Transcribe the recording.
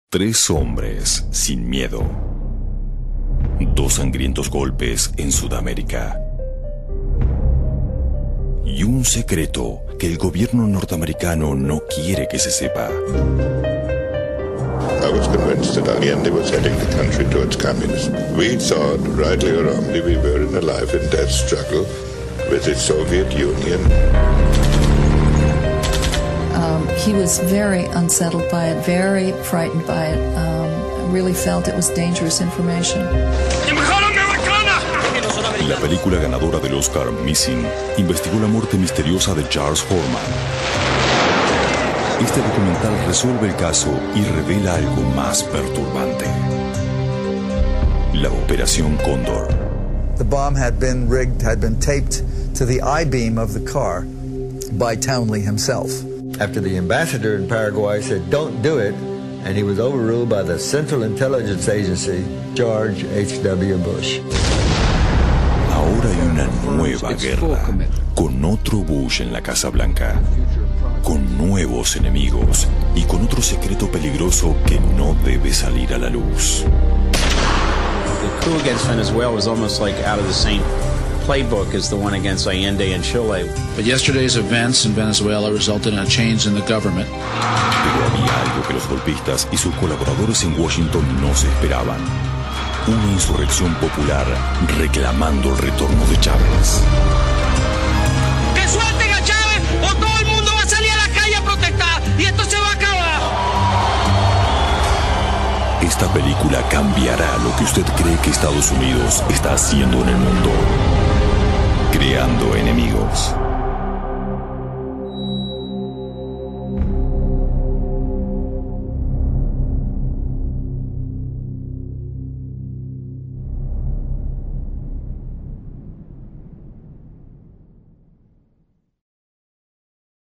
Tres hombres sin miedo. Dos sangrientos golpes en Sudamérica. Y un secreto que el gobierno norteamericano no quiere que se sepa. I was convinced that Allende was heading the country towards communism. We thought, rightly or wrongly, we were in a life and death struggle with the Soviet Union. He was very unsettled by it, very frightened by it, really felt it was dangerous information. La película ganadora del Oscar, Missing, investigó la muerte misteriosa de Charles Horman. Este documental resuelve el caso y revela algo más perturbante. La Operación Cóndor. The bomb had been rigged, had been taped to the I-beam of the car by Townley himself. After the ambassador in Paraguay said, "Don't do it," and he was overruled by the Central Intelligence Agency, George H.W. Bush. Ahora hay una nueva guerra, con otro Bush en la Casa Blanca, con nuevos enemigos y con otro secreto peligroso que no debe salir a la luz. The coup against Venezuela was almost like out of the same playbook as the one against Allende in Chile. But yesterday's events in Venezuela resulted in a change in the government. Pero había algo que los golpistas y sus colaboradores en Washington no se esperaban. Una insurrección popular reclamando el retorno de Chávez. ¡Que suelten a Chávez o todo el mundo va a salir a la calle a protestar y esto se va a acabar! Esta película cambiará lo que usted cree que Estados Unidos está haciendo en el mundo. Creando enemigos.